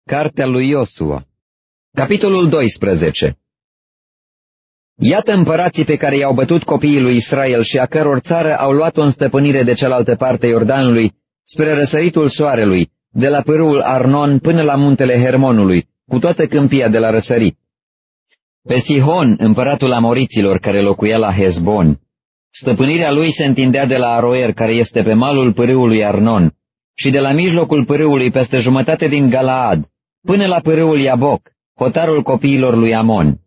Cartea lui Iosua. Capitolul 12. Iată împărații pe care i-au bătut copiii lui Israel și a căror țară au luat-o în stăpânire de cealaltă parte Iordanului, spre răsăritul soarelui, de la pârâul Arnon până la muntele Hermonului, cu toată câmpia de la răsărit. Pe Sihon, împăratul amoriților care locuia la Hezbon. Stăpânirea lui se întindea de la Aroer, care este pe malul pârâului Arnon, și de la mijlocul pârâului peste jumătate din Galaad, până la pârâul Iaboc, hotarul copiilor lui Amon.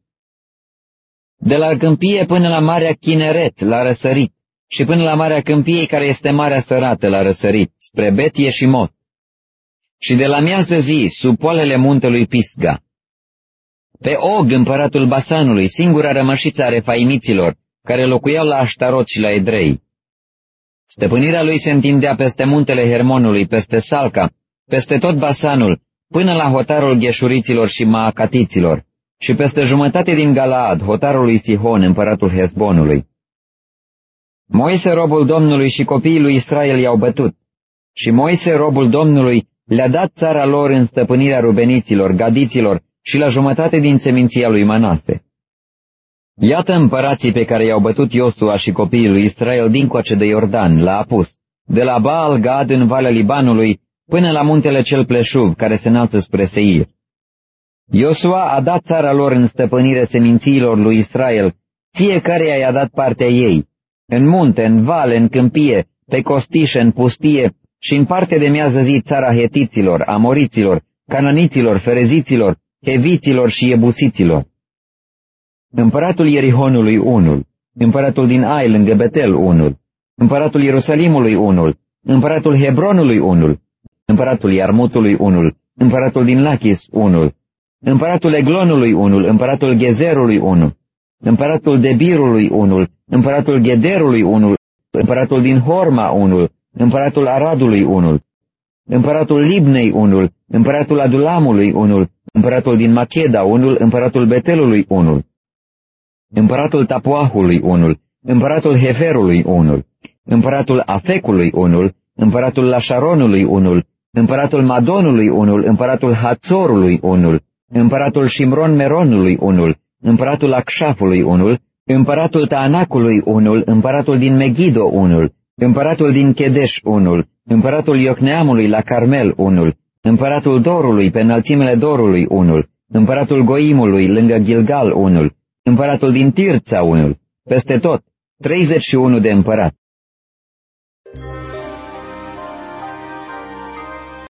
De la câmpie până la Marea Chineret, la răsărit, și până la Marea Câmpiei, care este Marea Sărată, la răsărit, spre Bet Yeșimot. Și de la miază zi, sub poalele muntelui Pisga. Pe Og, împăratul Basanului, singura rămășiță a refaimiților, care locuiau la Aștarot și la Edrei. Stăpânirea lui se întindea peste muntele Hermonului, peste Salca, peste tot Basanul, până la hotarul Gheșuriților și Maacatiților, și peste jumătate din Galaad, hotarul lui Sihon, împăratul Hezbonului. Moise, robul Domnului, și copiii lui Israel i-au bătut, și Moise, robul Domnului, le-a dat țara lor în stăpânirea rubeniților, gadiților și la jumătate din seminția lui Manase. Iată împărații pe care i-au bătut Iosua și copiii lui Israel dincoace de Iordan, la Apus, de la Baal Gad în Valea Libanului, până la muntele cel pleșuv, care se înalță spre Seir. Iosua a dat țara lor în stăpânire semințiilor lui Israel, fiecăreia i-a dat partea ei, în munte, în vale, în câmpie, pe costișe, în pustie și în parte de miază zi țara hetiților, amoriților, cananiților, fereziților, heviților și iebusiților. Împăratul Ierihonului unul, împăratul din Ai lângă Betel unul, împăratul Ierusalimului unul, împăratul Hebronului unul, împăratul Iarmutului unul, împăratul din Lachis unul, împăratul Eglonului unul, împăratul Gezerului unul, împăratul Debirului unul, împăratul Gederului unul, împăratul din Horma unul, împăratul Aradului unul, împăratul Libnei unul, împăratul Adulamului unul, împăratul din Macheda unul, împăratul Betelului unul, împăratul Tapuahului unul, împăratul Heferului unul, împăratul Afecului unul, împăratul Lașaronului unul, împăratul Madonului unul, împăratul Hațorului unul, împăratul Shimron Meronului unul, împăratul Acșafului unul, împăratul Taanacului unul, împăratul din Megido unul, împăratul din Chedeș unul, împăratul Iocneamului la Carmel unul, împăratul Dorului pe înălțimele Dorului unul, împăratul Goimului lângă Gilgal unul, împăratul din Tirța unul, peste tot, 31 de împărați.